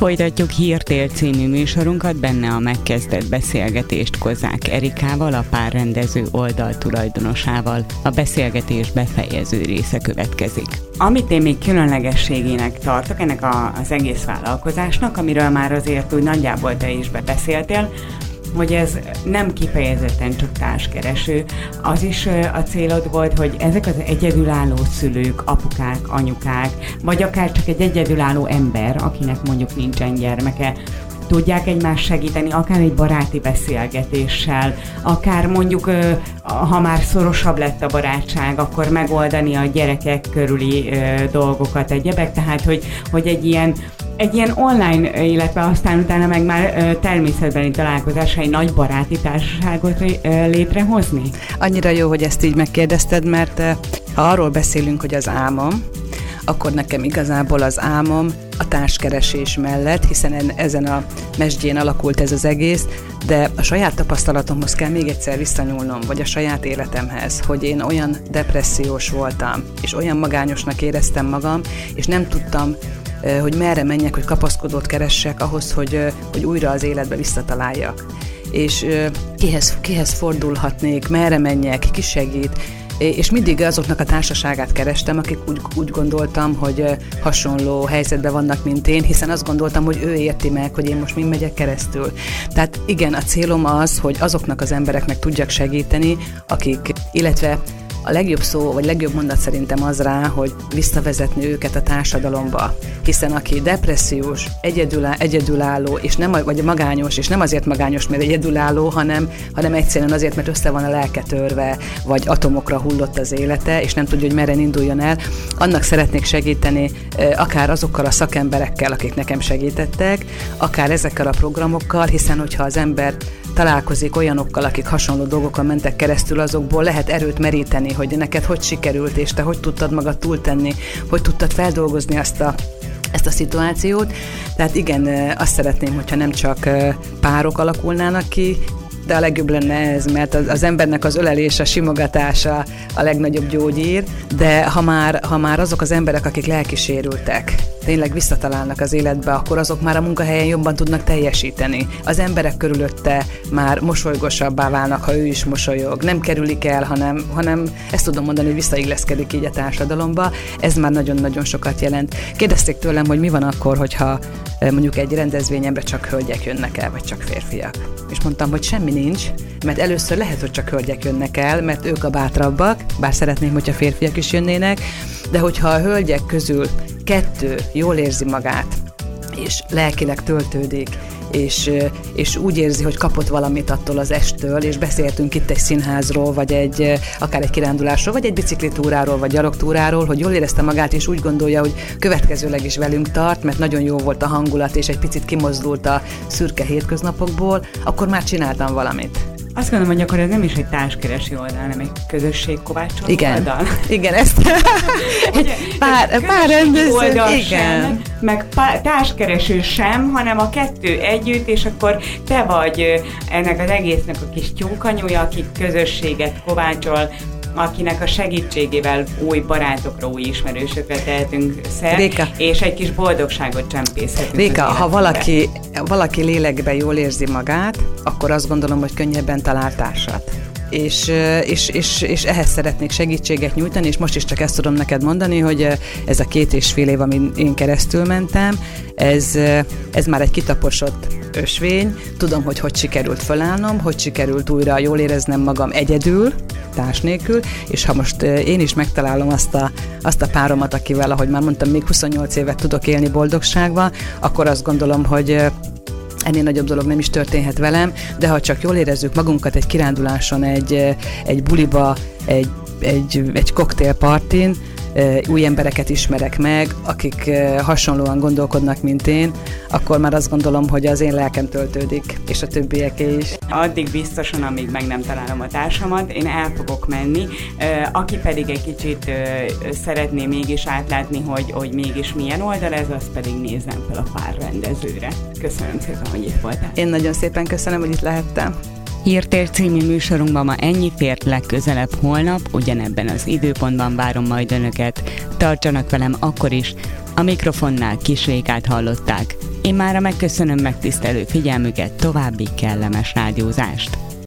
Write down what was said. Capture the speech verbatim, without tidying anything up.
Folytatjuk Hírtér című műsorunkat, benne a megkezdett beszélgetést Kozák Erikával, a Párrendező oldal tulajdonosával. A beszélgetés befejező része következik. Amit én még különlegességének tartok ennek a, az egész vállalkozásnak, amiről már azért úgy nagyjából te is beszéltél, hogy ez nem kifejezetten csak társkereső, az is a célod volt, hogy ezek az egyedülálló szülők, apukák, anyukák, vagy akár csak egy egyedülálló ember, akinek mondjuk nincsen gyermeke, tudják egymást segíteni, akár egy baráti beszélgetéssel, akár mondjuk, ha már szorosabb lett a barátság, akkor megoldani a gyerekek körüli dolgokat, egyebek, tehát hogy, hogy egy ilyen Egy ilyen online, illetve aztán utána meg már természetbeni találkozásra egy nagy baráti társaságot létrehozni? Annyira jó, hogy ezt így megkérdezted, mert ha arról beszélünk, hogy az álmom, akkor nekem igazából az álmom a társkeresés mellett, hiszen ezen a mesdjén alakult ez az egész, de a saját tapasztalatomhoz kell még egyszer visszanyúlnom, vagy a saját életemhez, hogy én olyan depressziós voltam, és olyan magányosnak éreztem magam, és nem tudtam, hogy merre menjek, hogy kapaszkodót keressek ahhoz, hogy, hogy újra az életbe visszataláljak. És kihez, kihez fordulhatnék, merre menjek, ki segít, és mindig azoknak a társaságát kerestem, akik úgy, úgy gondoltam, hogy hasonló helyzetben vannak, mint én, hiszen azt gondoltam, hogy ő érti meg, hogy én most mind megyek keresztül. Tehát igen, a célom az, hogy azoknak az embereknek tudjak segíteni, akik, illetve a legjobb szó, vagy legjobb mondat szerintem az rá, hogy visszavezetni őket a társadalomba. Hiszen aki depressziós, egyedülálló, egyedülálló és nem, vagy magányos, és nem azért magányos, mert egyedülálló, hanem, hanem egyszerűen azért, mert össze van a lelke törve, vagy atomokra hullott az élete, és nem tudja, hogy merre induljon el. Annak szeretnék segíteni akár azokkal a szakemberekkel, akik nekem segítettek, akár ezekkel a programokkal, hiszen hogyha az ember találkozik olyanokkal, akik hasonló dolgokon mentek keresztül, azokból lehet erőt meríteni, hogy neked hogy sikerült, és te hogy tudtad magad túltenni, hogy tudtad feldolgozni azt a ezt a szituációt. Tehát igen, azt szeretném, hogyha nem csak párok alakulnának ki, de a legjobb lenne ez, mert az embernek az ölelése, simogatása a legnagyobb gyógyír, de ha már, ha már azok az emberek, akik lelkisérültek, tényleg visszatalálnak az életbe, akkor azok már a munkahelyen jobban tudnak teljesíteni. Az emberek körülötte már mosolygosabbá válnak, ha ő is mosolyog. Nem kerülik el, hanem, hanem ezt tudom mondani, hogy visszailleszkedik így a társadalomba. Ez már nagyon-nagyon sokat jelent. Kérdezték tőlem, hogy mi van akkor, hogyha mondjuk egy rendezvényemre csak hölgyek jönnek el, vagy csak férfiak. És mondtam, hogy semmi nincs, mert először lehet, hogy csak hölgyek jönnek el, mert ők a bátrabbak, bár szeretném, hogyha férfiak is jönnének, de hogyha a hölgyek közül kettő jól érzi magát, és lelkileg töltődik, és, és úgy érzi, hogy kapott valamit attól az esttől, és beszéltünk itt egy színházról, vagy egy, akár egy kirándulásról, vagy egy biciklitúráról, vagy gyalogtúráról, hogy jól érezte magát, és úgy gondolja, hogy következőleg is velünk tart, mert nagyon jó volt a hangulat, és egy picit kimozdult a szürke hétköznapokból, akkor már csináltam valamit. Azt gondolom, hogy akkor ez nem is egy társkereső oldal, hanem egy közösségkovácsoló igen. oldal. Igen, ezt egy pár, pár rendező, oldal igen. Sem, meg pár, társkereső sem, hanem a kettő együtt, és akkor te vagy ennek az egésznek a kis tyúkanyúja, aki közösséget kovácsol, akinek a segítségével új barátokra, új ismerősökre tehetünk szert, Réka. És egy kis boldogságot csempészhetünk. Réka, ha valaki, valaki lélekben jól érzi magát, akkor azt gondolom, hogy könnyebben talál társat. És, és, és, és ehhez szeretnék segítséget nyújtani, és most is csak ezt tudom neked mondani, hogy ez a két és fél év, amin én keresztül mentem, ez, ez már egy kitaposott ösvény. Tudom, hogy hogy sikerült fölállnom, hogy sikerült újra jól éreznem magam egyedül, társ nélkül, és ha most én is megtalálom azt a, azt a páromat, akivel, ahogy már mondtam, még huszonnyolc évet tudok élni boldogságban, akkor azt gondolom, hogy ennél nagyobb dolog nem is történhet velem, de ha csak jól érezzük magunkat egy kiránduláson, egy, egy buliba, egy, egy, egy koktélpartin, új embereket ismerek meg, akik hasonlóan gondolkodnak, mint én, akkor már azt gondolom, hogy az én lelkem töltődik, és a többieké is. Addig biztosan, amíg meg nem találom a társamat, én el fogok menni. Aki pedig egy kicsit szeretné mégis átlátni, hogy, hogy mégis milyen oldal ez, az pedig nézzen fel a Párrendezőre. Köszönöm szépen, hogy itt voltál. Én nagyon szépen köszönöm, hogy itt lehettem. Hírtér című műsorunkban ma ennyi fért, legközelebb holnap, ugyanebben az időpontban várom majd önöket. Tartsanak velem akkor is, a mikrofonnál Kis Rékát hallották. Én mára megköszönöm megtisztelő figyelmüket, további kellemes rádiózást!